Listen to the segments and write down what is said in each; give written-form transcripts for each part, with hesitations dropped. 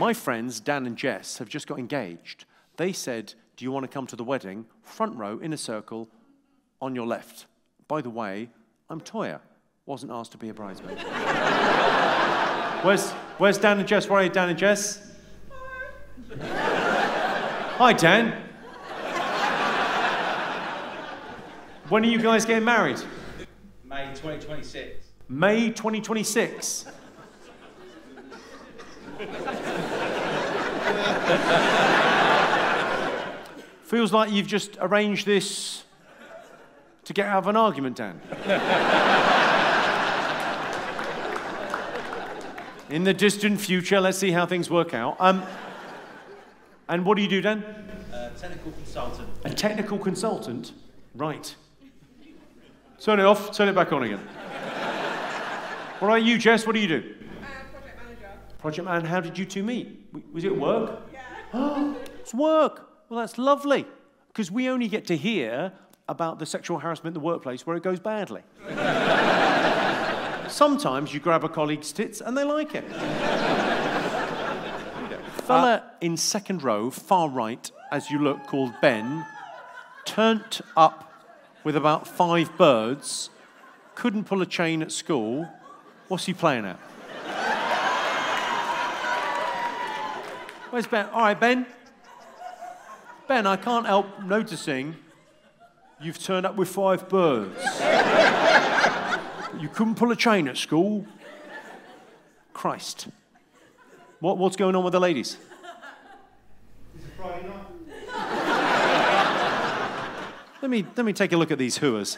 My friends, Dan and Jess, have just got engaged. They said, do you want to come to the wedding? Front row, in a circle, on your left. By the way, I'm Toyah. Wasn't asked to be a bridesmaid. Where's Dan and Jess? Where are you, Dan and Jess? Hi, Dan. When are you guys getting married? May 2026. May 2026. Feels like you've just arranged this to get out of an argument, Dan. In the distant future, let's see how things work out. And what do you do, Dan? Technical consultant. A technical consultant? Right. Turn it off, turn it back on again. What about you, Jess? What do you do? Project manager. Project man, how did you two meet? Was it work? Yeah. It's work. Well, that's lovely. Because we only get to hear about the sexual harassment in the workplace where it goes badly. Sometimes you grab a colleague's tits and they like it. Fella in second row, far right, as you look, called Ben, turned up with about 5 birds, couldn't pull a chain at school. What's he playing at? Where's Ben? All right, Ben. Ben, I can't help noticing you've turned up with 5 birds. You couldn't pull a chain at school. Christ. What's going on with the ladies? It's a Friday night. Let me take a look at these hooers.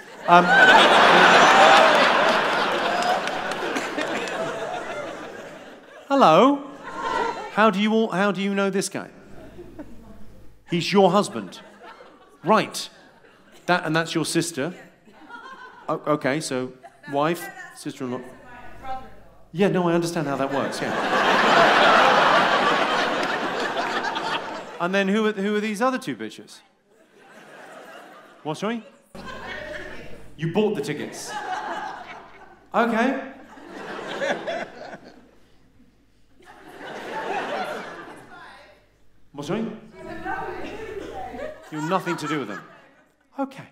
Hello. How do you know this guy? He's your husband. Right. That's your sister. Oh, okay, so wife, sister-in-law. Yeah, no, I understand how that works, yeah. And then who are these other 2 bitches? What, sorry? You bought the tickets. Okay. What, sorry? You have nothing to do with them. Okay.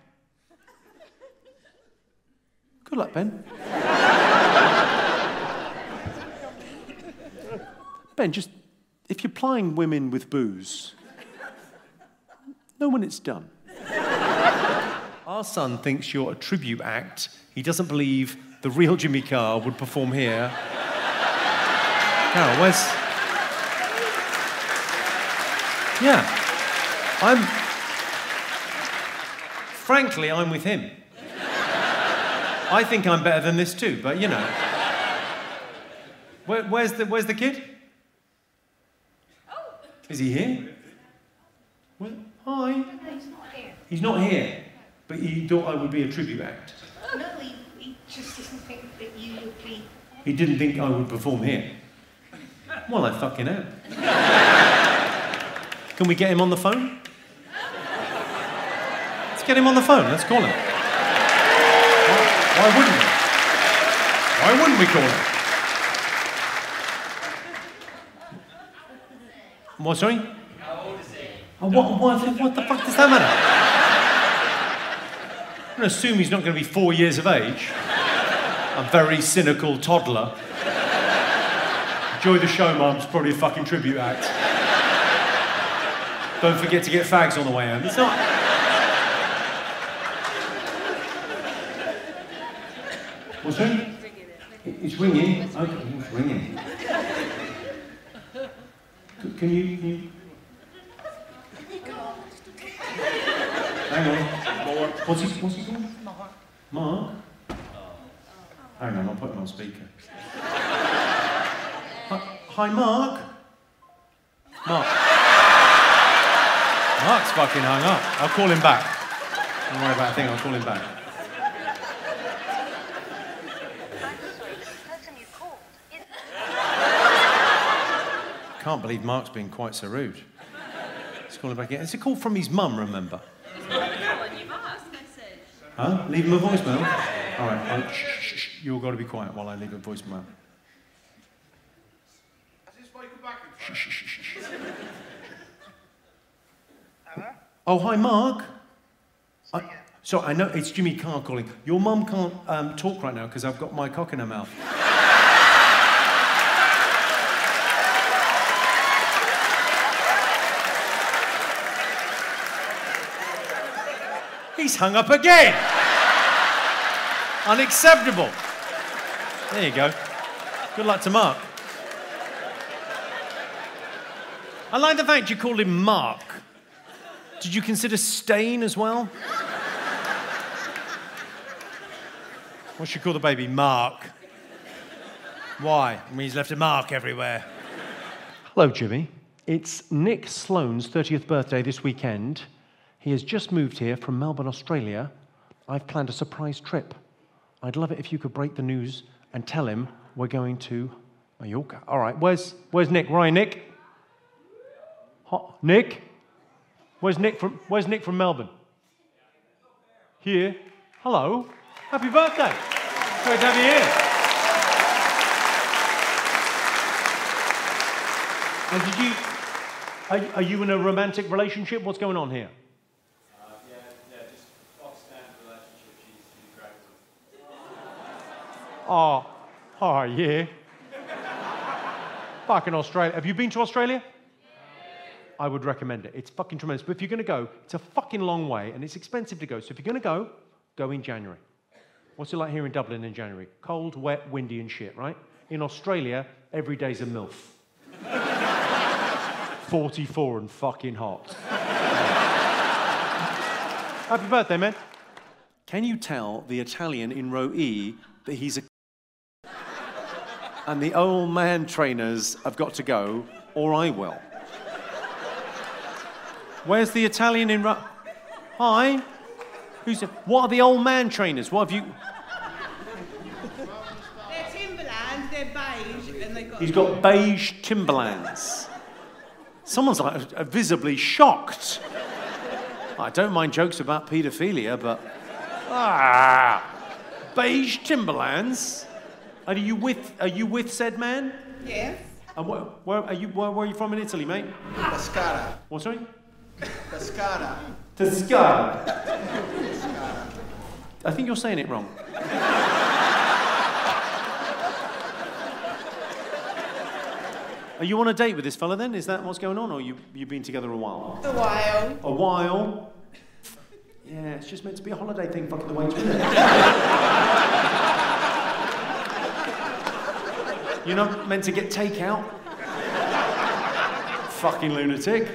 Good luck, Ben. Ben, just, if you're plying women with booze, know when it's done. Our son thinks you're a tribute act. He doesn't believe the real Jimmy Carr would perform here. Carol, where's... Yeah. Frankly, I'm with him. I think I'm better than this too, but you know. Where's the kid? Oh. Is he here? Well, hi. No, he's not here. He's not here, but he thought I would be a tribute act. No, he just doesn't think that you would be... He didn't think I would perform here. Well, I fucking am. Can we get him on the phone? Let's get him on the phone. Let's call him. Why wouldn't we? Why wouldn't we call him? What, sorry? How old is he? Oh, what the fuck does that matter? I'm going to assume he's not going to be 4 years of age. A very cynical toddler. Enjoy the show, Mum. It's probably a fucking tribute act. Don't forget to get fags on the way home. It's not... What's that? It's ringing. Okay, it's ringing. Can you... Hang on. What's he called? Mark. Hang on, I'll put him on speaker. Hi, Mark. Mark's fucking hung up. I'll call him back. Don't worry about a thing, I'll call him back. Can't believe Mark's been quite so rude. Let's call him back in. It's a call from his mum, remember? Huh? Leave him a voicemail? All right, shh. You've got to be quiet while I leave a voicemail. Has this spoken back? Hello? Oh, hi, Mark. Sorry, I know it's Jimmy Carr calling. Your mum can't talk right now because I've got my cock in her mouth. He's hung up again. Unacceptable. There you go. Good luck to Mark. I like the fact you called him Mark. Did you consider Stain as well? What should you call the baby? Mark. Why? I mean, he's left a mark everywhere. Hello, Jimmy. It's Nick Sloane's 30th birthday this weekend. He has just moved here from Melbourne, Australia. I've planned a surprise trip. I'd love it if you could break the news and tell him we're going to Mallorca. All right, where's Nick? Where are you, Nick? Nick? Where's Nick from Melbourne? Here. Hello. Happy birthday. Great to have you here. And are you in a romantic relationship? What's going on here? Yeah, just off-standard relationship. She's great. Oh, yeah. Fucking Australia. Have you been to Australia? I would recommend it. It's fucking tremendous. But if you're going to go, it's a fucking long way and it's expensive to go. So if you're going to go in January. What's it like here in Dublin in January? Cold, wet, windy and shit, right? In Australia, every day's a MILF. 44 and fucking hot. Happy birthday, man. Can you tell the Italian in row E that he's a and the old man trainers have got to go, or I will. Where's the Italian in row... Hi? What are the old man trainers? What have you... They're Timberland, they're beige, and they've got... He's got beige Timberlands. Someone's like visibly shocked. I don't mind jokes about paedophilia, but... beige Timberlands? Are you with said man? Yes. And where are you from in Italy, mate? Pescara. What, sorry? Pescara. Toscana. I think you're saying it wrong. Are you on a date with this fella then? Is that what's going on, or you've been together a while? A while. A while? Yeah, it's just meant to be a holiday thing, fucking the way it's been. You're not meant to get takeout. Fucking lunatic.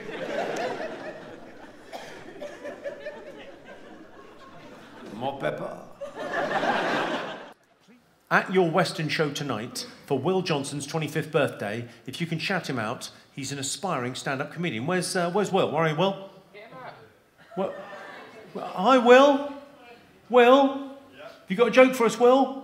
More pepper. At your Western show tonight, for Will Johnson's 25th birthday, if you can shout him out, he's an aspiring stand-up comedian. Where's Will? Where are you, Will? Well, hi, Will. Will? Yeah. Have you got a joke for us, Will?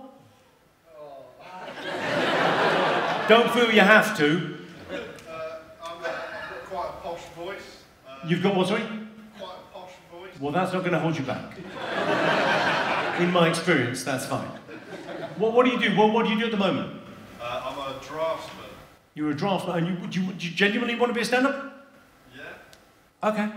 Don't feel you have to. I've got quite a posh voice. You've got what, sorry? Quite a posh voice. Well, that's not going to hold you back. In my experience, that's fine. What do you do? What do you do at the moment? I'm a draftsman. You're a draftsman, and do you genuinely want to be a stand-up? Yeah. Okay.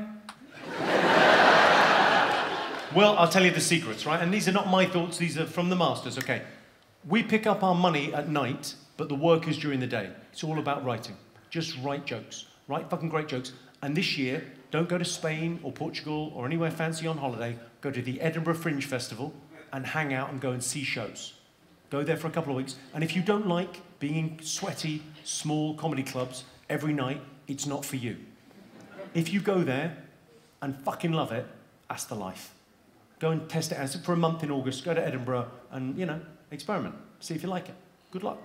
Well, I'll tell you the secrets, right? And these are not my thoughts, these are from the masters, okay? We pick up our money at night, but the work is during the day. It's all about writing. Just write jokes. Write fucking great jokes. And this year, don't go to Spain or Portugal or anywhere fancy on holiday. Go to the Edinburgh Fringe Festival and hang out and go and see shows. Go there for a couple of weeks. And if you don't like being in sweaty, small comedy clubs every night, it's not for you. If you go there and fucking love it, that's the life. Go and test it out for a month in August. Go to Edinburgh and, experiment. See if you like it. Good luck.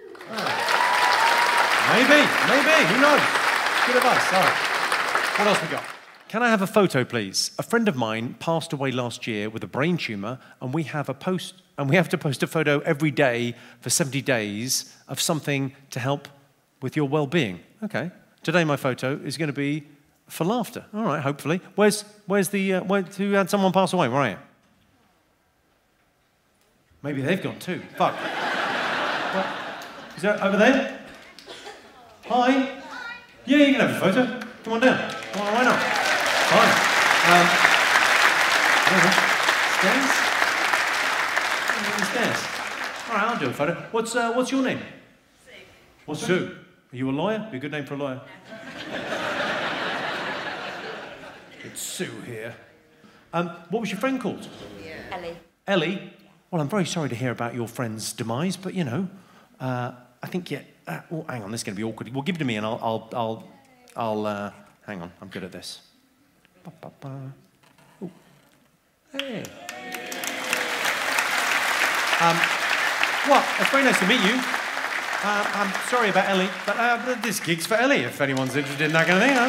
Maybe, who knows? Good advice. All right. What else we got? Can I have a photo, please? A friend of mine passed away last year with a brain tumour, and we have to post a photo every day for 70 days of something to help with your well-being. Okay. Today my photo is going to be for laughter. All right, hopefully. Who had someone pass away? Where are you? Maybe they've gone too. Fuck. What? Is that over there? Hi. Yeah, you can have a photo. Come on down. Come on, why not? Fine. Stairs? Stairs. All right, I'll do a photo. What's your name? Sue. What's Sue? Are you a lawyer? Be a good name for a lawyer. It's Sue here. What was your friend called? Ellie. Ellie? Well, I'm very sorry to hear about your friend's demise, but you know, I think oh, hang on, this is going to be awkward. Well, give it to me, and I'll hang on. I'm good at this. Ooh. Hey. Well, it's very nice to meet you. I'm sorry about Ellie, but this gig's for Ellie, if anyone's interested in that kind of thing.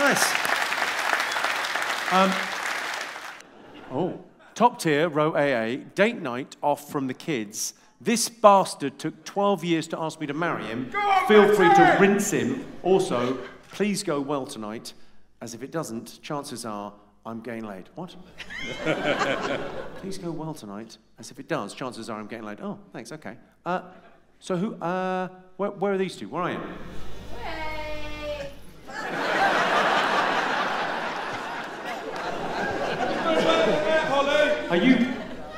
Nice. Oh, top tier, row AA, date night off from the kids. This bastard took 12 years to ask me to marry him. Feel free to rinse him. Also, please go well tonight, as if it doesn't, chances are I'm getting laid. What? Please go well tonight, as if it does, chances are I'm getting laid. Oh, thanks, okay. So who, where are these two? Where are you? Hey! Are you...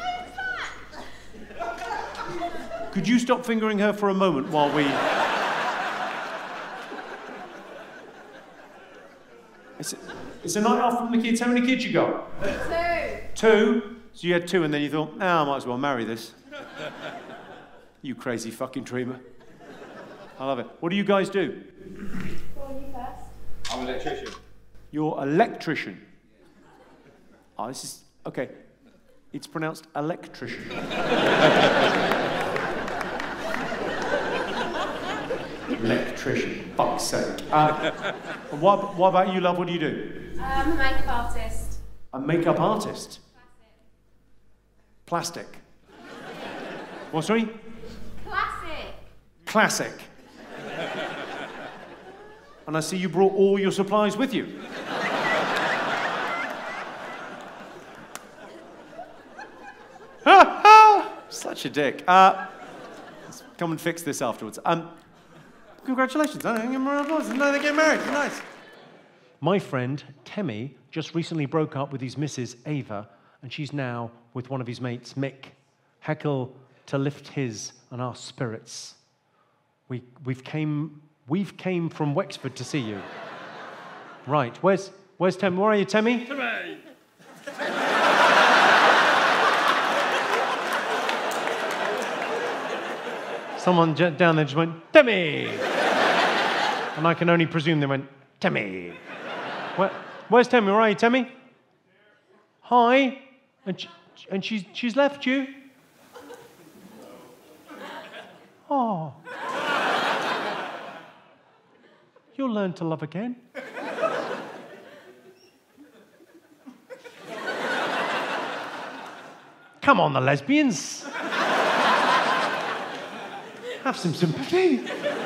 Could you stop fingering her for a moment while we... It's a night off from the kids. How many kids you got? 2. 2? So you had 2 and then you thought, I might as well marry this. You crazy fucking dreamer. I love it. What do you guys do? Well, you first. I'm an electrician. You're electrician. Oh, this is... Okay. It's pronounced electrician. Electrician. Fuck's sake. What about you, love? What do you do? I'm a makeup artist. A makeup artist? Plastic. What, sorry? Classic. Classic. And I see you brought all your supplies with you. Such a dick. Let's come and fix this afterwards. Congratulations. I don't think no, they get married. Nice. My friend, Temmie, just recently broke up with his Mrs. Ava, and she's now with one of his mates, Mick. Heckle to lift his and our spirits. We've came from Wexford to see you. Right. Where's Temmie? Where are you, Temmie? Temmie! Someone down there just went, Temmie! And I can only presume they went, Temmie. Where's Temmie? Where are you, Temmie? Hi. And she's left you? Oh. You'll learn to love again. Come on, the lesbians. Have some sympathy.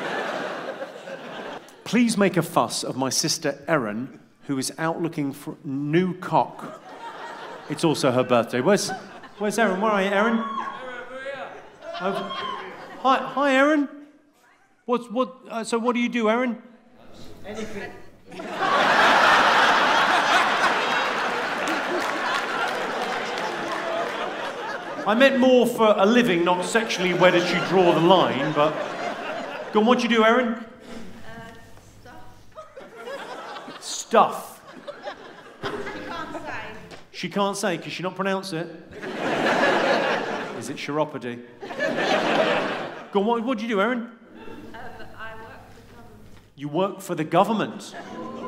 Please make a fuss of my sister Erin, who is out looking for new cock. It's also her birthday. Where's Erin? Where are you, Erin? Hi, Erin. So what do you do, Erin? Anything. I meant more for a living, not sexually where did she draw the line, but... Go on, what do you do, Erin? Stuff. Stuff. She can't say. She can't say, can she not pronounce it? Is it chiropody? Go on, what do you do, Erin? I work for the government. You work for the government.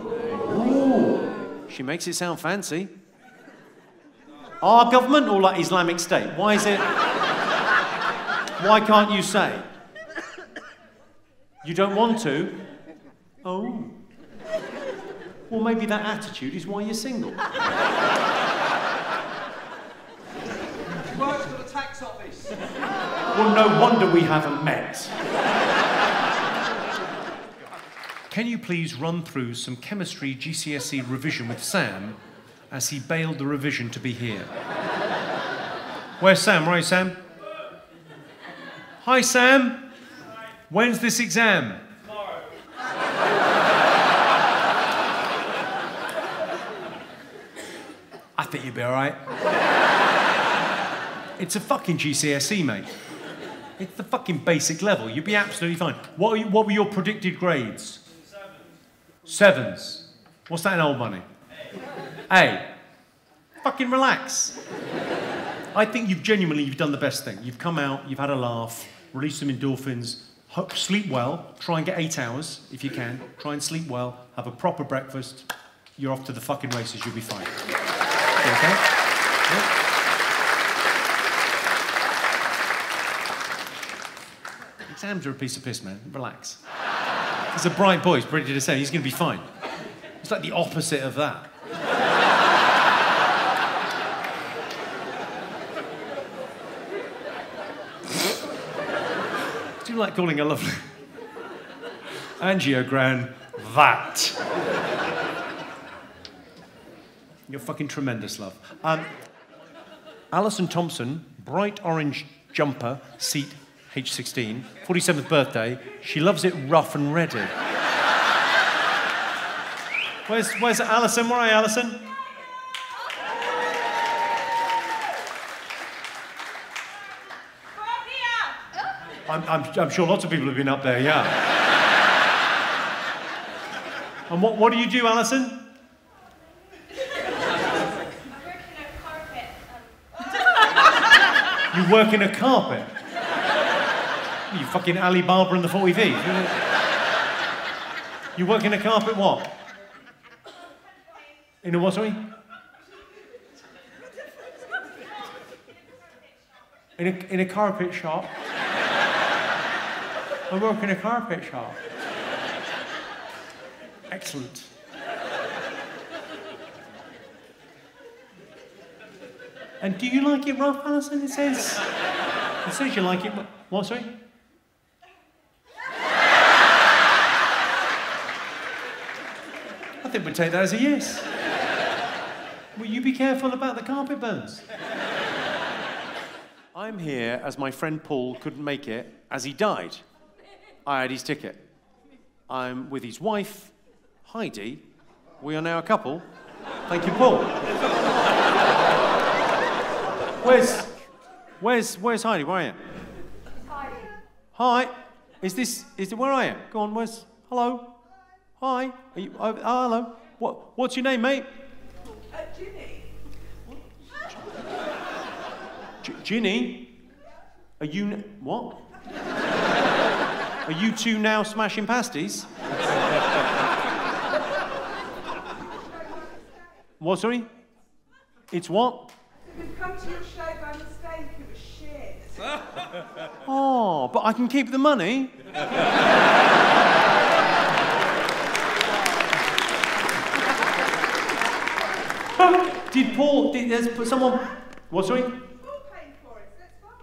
Ooh. She makes it sound fancy. Our government or like Islamic State? Why is it... Why can't you say? You don't want to? Oh. Well, maybe that attitude is why you're single. She works for the tax office. Well, no wonder we haven't met. Can you please run through some chemistry GCSE revision with Sam as he bailed the revision to be here? Where's Sam? Where are you, Sam? Hi, Sam. When's this exam? Tomorrow. think you'll be all right. It's a fucking GCSE, mate. It's the fucking basic level. You'd be absolutely fine. What were your predicted grades? Sevens. What's that in old money? A. Fucking relax. I think you've done the best thing. You've come out, you've had a laugh, released some endorphins, sleep well, try and get 8 hours if you can. Try and sleep well, have a proper breakfast. You're off to the fucking races, you'll be fine. Okay? Yeah. Exams are a piece of piss, man. Relax. He's a bright boy, he's ready to say he's going to be fine. It's like the opposite of that. Do you like calling a lovely angiogram that? You're fucking tremendous, love. Alison Thompson, bright orange jumper, seat H16, 47th birthday. She loves it rough and ready. Where's Alison? Where are you, Alison? I'm sure lots of people have been up there, yeah. And what do you do, Alison? You work in a carpet? You fucking Alibaba and the 40V. You work in a carpet what? In a what, sorry? In a carpet shop? I work in a carpet shop. Excellent. And do you like it rough, Alison? It says you like it. What, sorry? I think we'd take that as a yes. Will you be careful about the carpet burns? I'm here as my friend Paul couldn't make it as he died. I had his ticket. I'm with his wife, Heidi. We are now a couple. Thank you, Paul. Where's Heidi? Where are you? Hi. Where are you? Go on, hello? Hi. Are you, hello. What's your name, mate? Ginny. Ginny? Are you, what? Are you two now smashing pasties? What, sorry? It's what? We've come to your show by mistake, it was shit. Oh, but I can keep the money. There's someone, what, sorry? Paul paid for it,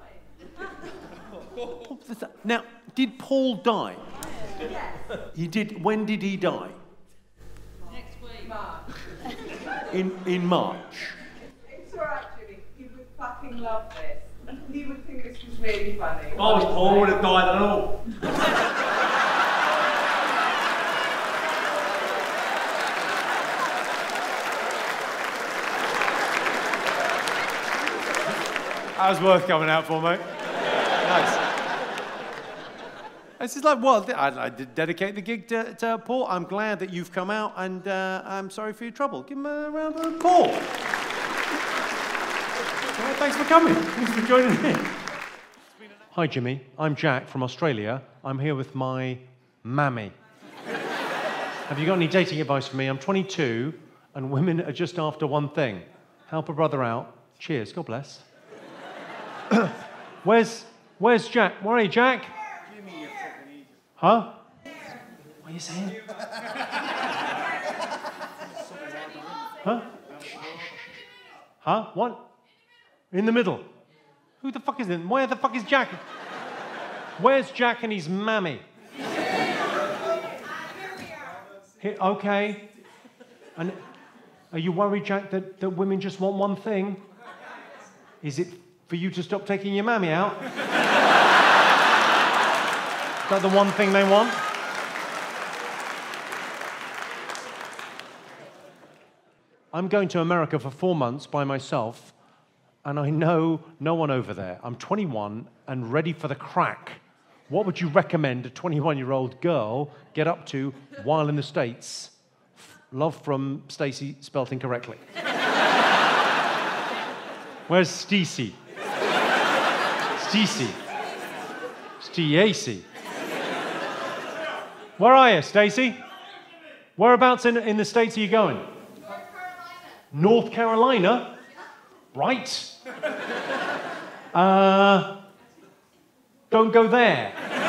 so that's fine. Now, did Paul die? Yes. He did, when did he die? Next week. March. In March. It's all right, Jimmy. You would fucking love this. You would think this was really funny. If I was Paul, I would have died at all. That was worth coming out for, mate. Nice. This is like, well, I'd dedicate the gig to Paul. I'm glad that you've come out, and I'm sorry for your trouble. Give him a round of applause. Well, thanks for coming. Thanks for joining in. Hi, Jimmy. I'm Jack from Australia. I'm here with my mammy. Have you got any dating advice for me? I'm 22, and women are just after one thing. Help a brother out. Cheers. God bless. Where's Jack? Where are you, Jack? Huh? What are you saying? Huh? Huh? What? In the middle. Who the fuck is in? Where the fuck is Jack? Where's Jack and his mammy? Here, okay. And are you worried, Jack, that women just want one thing? Is it for you to stop taking your mammy out? Is that the one thing they want? I'm going to America for 4 months by myself, and I know no one over there. I'm 21 and ready for the crack. What would you recommend a 21-year-old girl get up to while in the States? Love from Stacey, spelt incorrectly. Where's Stacey? Stacey. Stacey. Where are you, Stacey? Whereabouts in the States are you going? North Carolina? Right. Don't go there.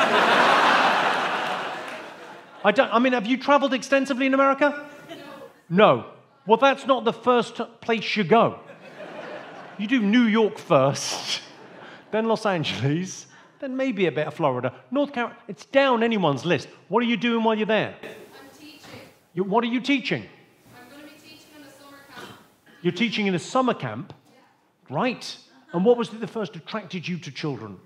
I mean, have you traveled extensively in America? No. Well, that's not the first place you go. You do New York first, then Los Angeles, then maybe a bit of Florida. North Carolina, it's down anyone's list. What are you doing while you're there? I'm teaching. What are you teaching? I'm going to be teaching in a summer camp. You're teaching in a summer camp? Yeah. Right. And what was it that first attracted you to children?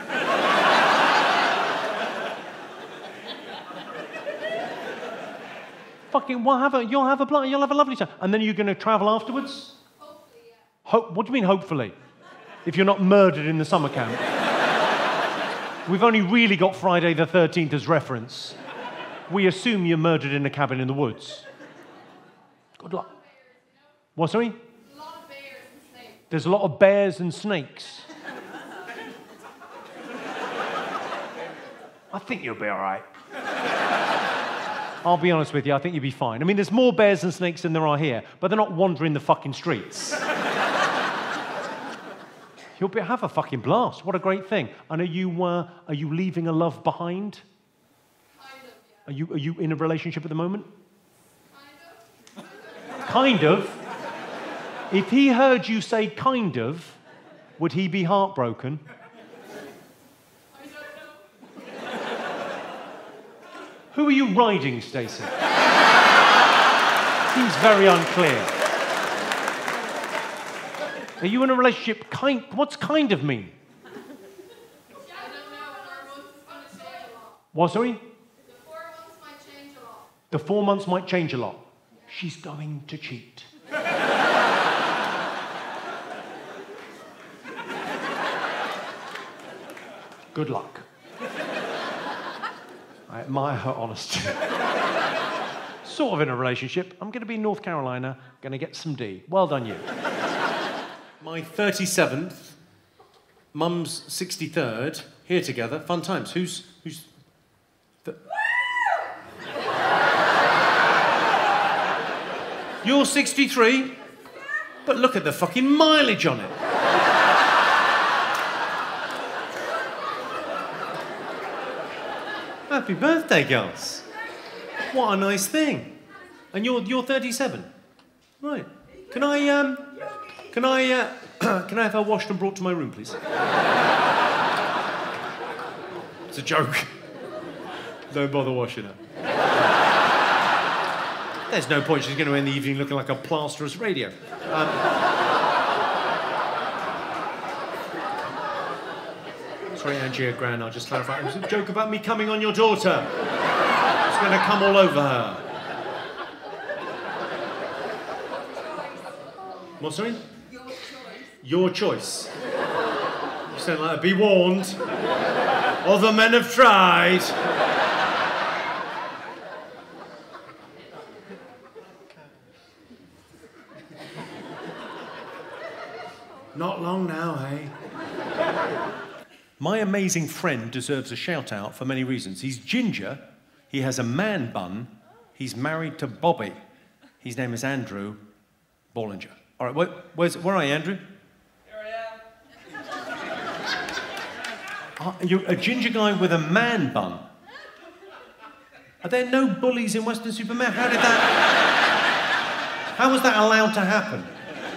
Fucking, you'll have a lovely time. And then you're going to travel afterwards? Hopefully, yeah. What do you mean, hopefully? If you're not murdered in the summer camp? We've only really got Friday the 13th as reference. We assume you're murdered in a cabin in the woods. Good luck. What, sorry? There's a lot of bears and snakes. There's a lot of bears and snakes. I think you'll be all right. I'll be honest with you, I think you'll be fine. I mean, there's more bears and snakes than there are here, but they're not wandering the fucking streets. You'll have a fucking blast. What a great thing. And are you leaving a love behind? Kind of, yeah. Are you in a relationship at the moment? Kind of. Kind of? If he heard you say kind of, would he be heartbroken? I don't know. Who are you riding, Stacey? Seems very unclear. Are you in a relationship? What's kind of mean? I don't know. 4 months is going to change a lot. What, sorry? The 4 months might change a lot. The 4 months might change a lot. She's going to cheat. Good luck. I admire her honesty. Sort of in a relationship. I'm going to be in North Carolina, going to get some D. Well done, you. My 37th, Mum's 63rd, here together, fun times. Who's You're 63? But look at the fucking mileage on it. Happy birthday, girls. What a nice thing. And you're 37? Right. Can I have her washed and brought to my room, please? It's a joke. Don't bother washing her. There's no point. She's going to end the evening looking like a plasterous radio. Sorry, Angie Gran, I'll just clarify. It was a joke about me coming on your daughter. It's going to come all over her. What, sorry? Your choice. You sound like a be warned. Other men have tried. Not long now, hey? My amazing friend deserves a shout-out for many reasons. He's ginger, he has a man bun, he's married to Bobby. His name is Andrew Bollinger. All right, where are you, Andrew? Here I am. You're a ginger guy with a man bun. Are there no bullies in Western Superman? How was that allowed to happen?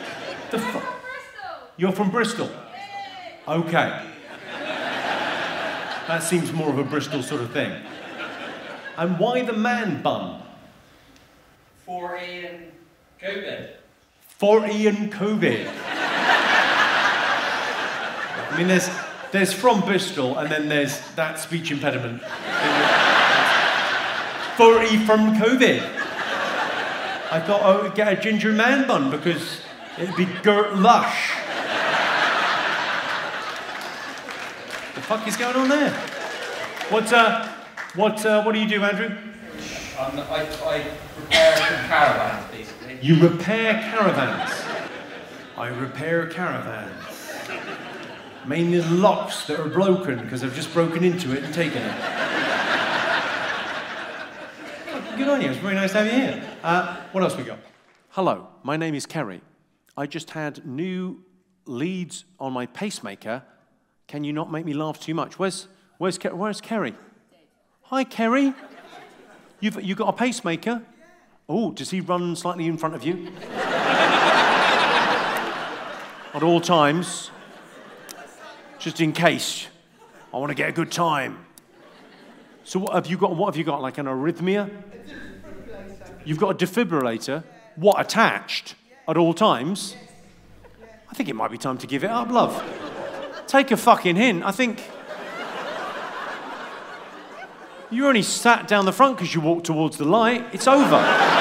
You're from Bristol? Okay. That seems more of a Bristol sort of thing. And why the man bun? For Ian COVID. For Ian COVID. I mean, there's from Bristol, and then there's that speech impediment. For E from COVID. I thought I would get a ginger man bun because it'd be Gert lush. The fuck is going on there? What do you do, Andrew? I repair caravans, basically. You repair caravans. I repair caravans. Mainly the locks that are broken because I've just broken into it and taken it. Good on you. It's very nice to have you here. What else we got? Hello, my name is Kerry. I just had new leads on my pacemaker. Can you not make me laugh too much? Where's Kerry? Hi, Kerry. You got a pacemaker? Oh, does he run slightly in front of you? At all times, just in case. I want to get a good time. So what have you got? Like an arrhythmia? You've got a defibrillator? What, attached at all times? I think it might be time to give it up, love. Take a fucking hint. I think you only sat down the front because you walked towards the light. It's over.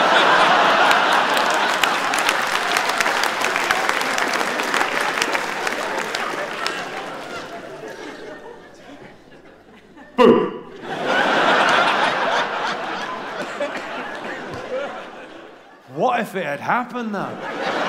Boom. What if it had happened, though?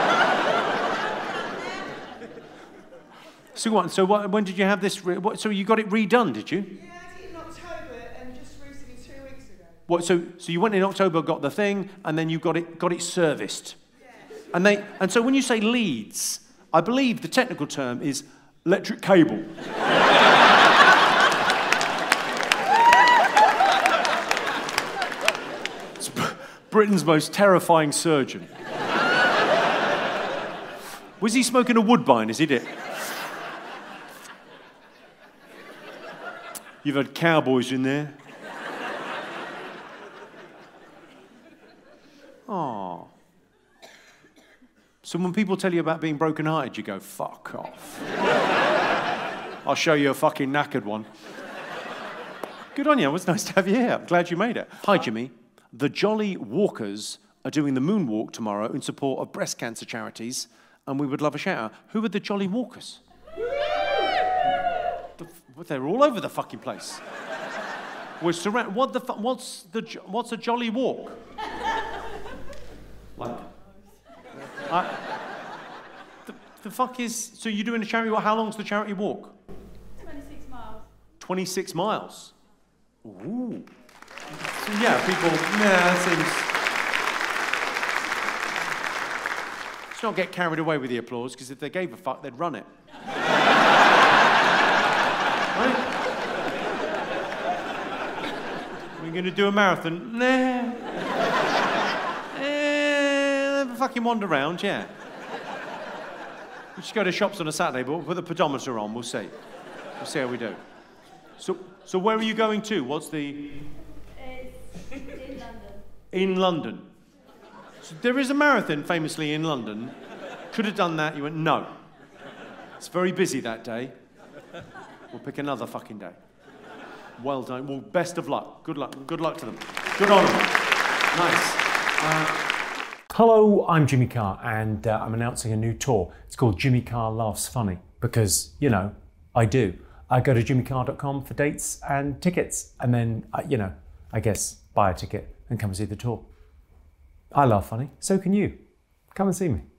So when did you have this? So you got it redone, did you? Yeah, I did in October and just recently 2 weeks ago. What? So you went in October, got the thing, and then you got it serviced. Yeah. And so when you say leads, I believe the technical term is electric cable. It's Britain's most terrifying surgeon. Was he smoking a Woodbine? Is he it? You've had cowboys in there. Oh. So when people tell you about being broken-hearted, you go, fuck off. I'll show you a fucking knackered one. Good on you. It was nice to have you here. I'm glad you made it. Hi, Jimmy. The Jolly Walkers are doing the moonwalk tomorrow in support of breast cancer charities, and we would love a shout-out. Who are the Jolly Walkers? They're all over the fucking place. We're surrounded. What's a jolly walk? Like, the fuck is? So you're doing a charity walk? How long's the charity walk? 26 miles. 26 miles. Ooh. So yeah, people. Yeah, that seems. Let's not get carried away with the applause, because if they gave a fuck, they'd run it. Right? We're going to do a marathon? Nah. Fucking wander around, yeah. We just go to shops on a Saturday, but we'll put the pedometer on, we'll see. We'll see how we do. So where are you going to? What's the... It's in London. In London. So there is a marathon famously in London. Could have done that, you went, no. It's very busy that day. We'll pick another fucking day. Well done. Well, best of luck. Good luck. Good luck to them. Good on them. Nice. Hello, I'm Jimmy Carr, and I'm announcing a new tour. It's called Jimmy Carr Laughs Funny, because, you know, I do. I go to jimmycarr.com for dates and tickets, and then, you know, I guess buy a ticket and come and see the tour. I laugh funny, so can you. Come and see me.